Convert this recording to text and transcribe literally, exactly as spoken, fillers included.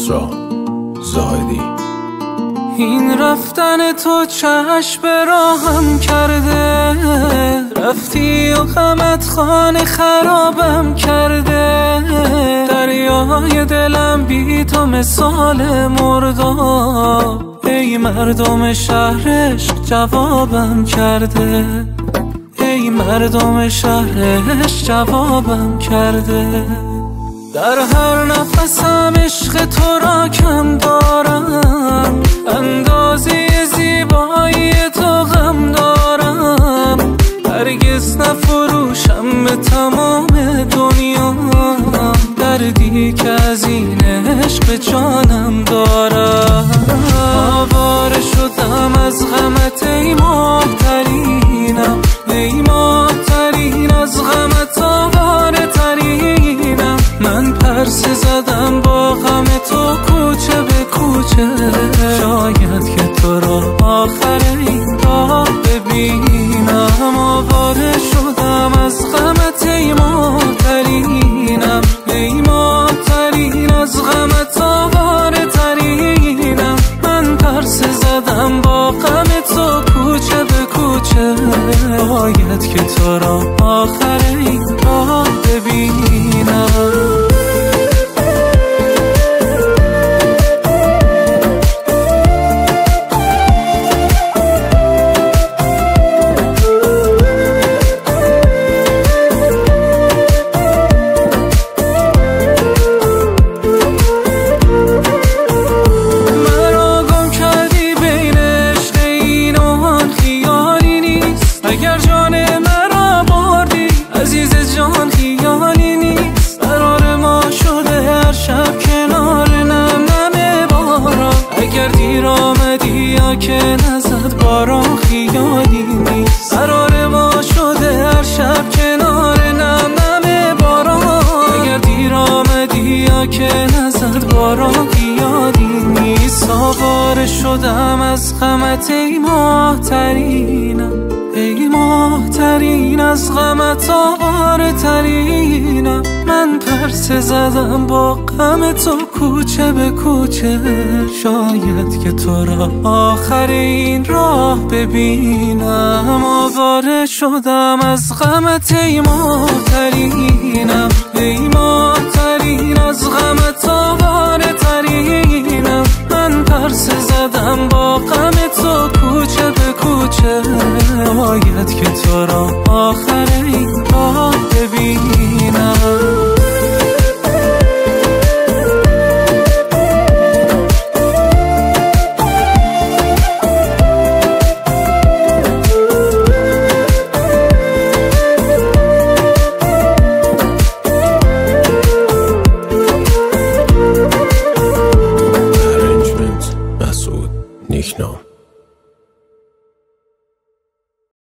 کسرا زاهدی. این رفتن تو چشم به راهم کرده، رفتی و غمت خانه خرابم کرده. دریای دلم بی تو مثال مرداب، ای مردم شهرش جوابم کرده. ای مردم شهرش جوابم کرده. در هر نفسم عشق تو را کم دارم، اندازه زیبایی تو غم دارم. هرگز نفروشم به تمام دنیا دردی که از این عشق به جانم دارم. آواره شدم از غمت ای ماه‌ترینم، ای ماه‌ترین از غمت آواره ترینم. من پرسه زدم با غم تو کوچه به کوچه، شاید که تو را آخر این راه ببینم. آواره شدم از غمت ای ماه‌ترینم، ای ماه‌ترین از غمت آواره ترینم. من پرسه زدم با غم تو کوچه به کوچه، باید که تو را آخر این راه ببینم. اگر جان مرا بردی عزیز جان خیالی نیست، قرار ما شده هر شب کنار نم نم باران. اگر دیر آمدی یا که نزد باران خیالی نیست، قرار ما شده هر شب کنار نم نم باران. اگر دیر آمدی یا که نزد باران خیالی نیست. آواره شدم از غمت ای ماه‌ترینم، ای ماه‌ترین از غمت آواره ترینم. من پرسه زدم با غم تو کوچه به کوچه، شاید که تو را آخر این راه ببینم. آواره شدم از غمت ای ماه‌ترینم، ای ماه‌ترین از غمت آواره ترینم. من پرسه زدم با غم تو کوچه به کوچه، باید که تو را آخر این راه ببینم. مسعود نیکنام.